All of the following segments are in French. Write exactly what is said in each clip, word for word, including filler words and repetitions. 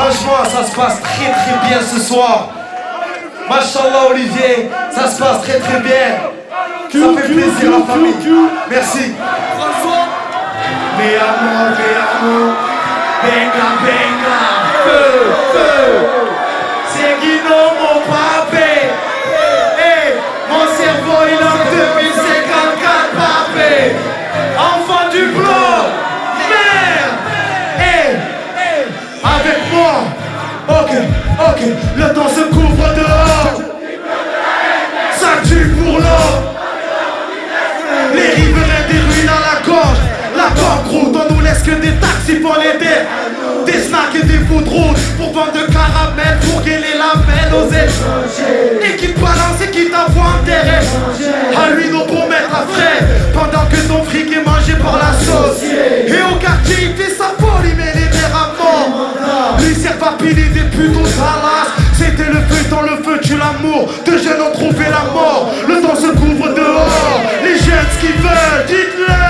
Franchement, ça se passe très très bien ce soir. Machallah Olivier, ça se passe très très bien. Ça fait plaisir la famille. Merci. François. Mi amor, mi amor, venga, venga, feu, feu. Seguido mon papé. Hey, mon cerveau il a deux mille cinquante-quatre papé. Enfant du bloc, merde. Hey, hey, avec moi. Ok, ok, le temps se couvre dehors. Ça tue pour l'eau. Les riverains des ruines à la gorge. La banqueroute, on nous laisse que des taxis pour les dettes. Des snacks et des bouts de route pour vendre de caramel, pour guéler la mêle aux étrangers. Et qui te balance et qui t'envoie enterrer. À lui nos pour mettre à frais. Pendant que ton fric est mangé par la sauce. Et au quartier il fait sa folie mais les mères à mort. Lui servent à piler des putes aux salas. C'était le feu dans le feu tue l'amour. Deux jeunes ont trouvé la mort. Le temps se couvre dehors. Les jeunes ce qu'ils veulent, dites-le.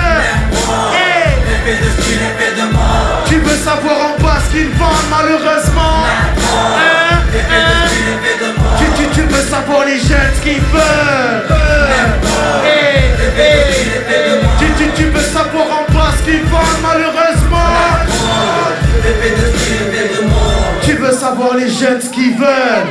Tu veux savoir en bas ce qu'ils vendent malheureusement hein, hein. Tu, tu, tu veux savoir les jeunes ce qu'ils veulent hey, hey. Tu, tu, tu veux savoir en bas ce qu'ils vendent malheureusement. Tu veux savoir les jeunes ce qu'ils veulent.